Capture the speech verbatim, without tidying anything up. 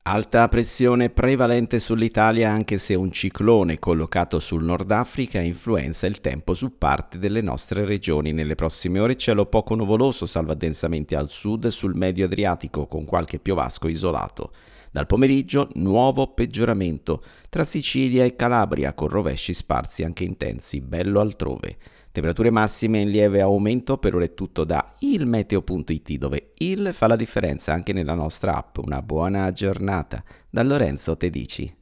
Alta pressione prevalente sull'Italia anche se un ciclone collocato sul Nord Africa influenza il tempo su parte delle nostre regioni. Nelle prossime ore cielo poco nuvoloso, salvo addensamenti al sud e sul medio Adriatico con qualche piovasco isolato. Dal pomeriggio nuovo peggioramento tra Sicilia e Calabria con rovesci sparsi anche intensi, bello altrove. Temperature massime in lieve aumento. Per ora è tutto da ilmeteo punto it, dove il fa la differenza anche nella nostra app. Una buona giornata da Lorenzo Tedici.